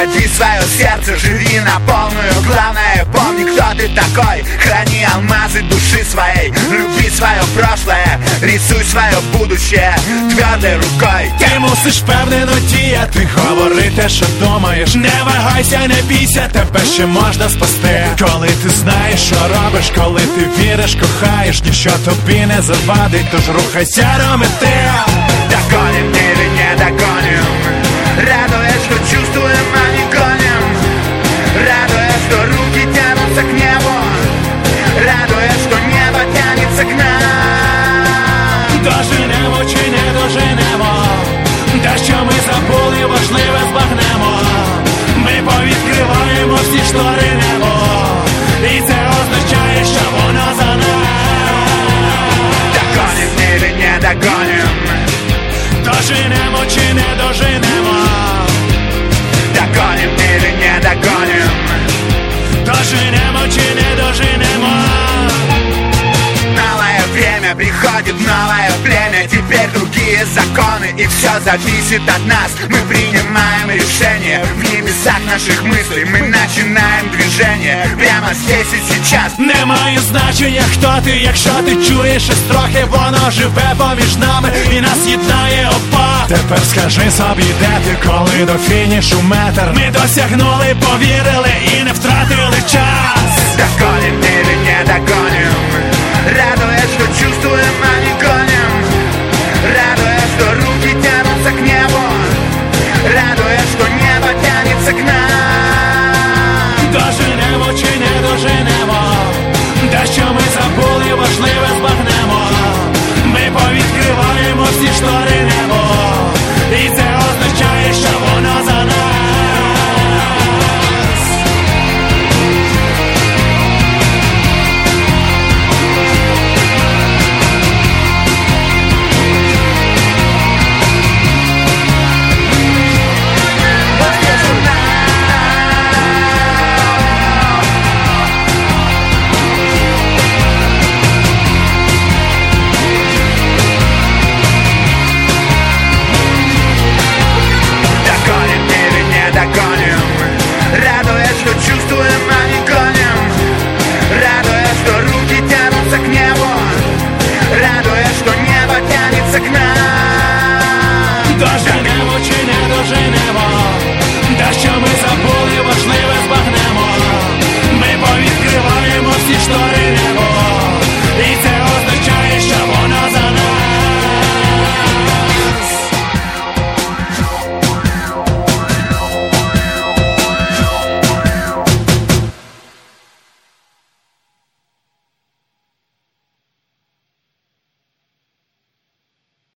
Ради свое сердце, живи на полную. Главное, помни, кто ты такой. Храни алмазы души своей. Люби свое прошлое, рисуй свое будущее твердой рукой. Ти мусиш впевнено діяти, говори те, що думаєш. Не вагайся, не бійся, тебе ще можна спасти. Коли ти знаєш, що робиш, коли ти віриш, кохаєш, ніщо тобі не завадить, тож рухайся до мети. Догоним или не догоним, радуясь, что чувствуем, а не гоним. Радуясь, что руки тянутся к небу, радуясь, что небо тянется к нам. Доженемо чи не доженемо, те, що ми забули, важливе збагнемо. Ми повідкриваємо всі штори небо, і це означає, що воно за нами. Догоним или не догоним, доженемо чи не доженемо, догоним или не догоним, доженемо чи не доженемо. Новое время, приходит новое племя. Теперь другие законы, и все зависит от нас. Мы принимаем решения в небесах наших мыслей. Мы начинаем движение прямо здесь и сейчас. Немає значення, хто ти, якщо ти чуєш щось трохи, воно живе поміж нами і нас єднає опа. Тепер скажи собі, де ти, коли до фінішу метр. Ми досягнули, повір,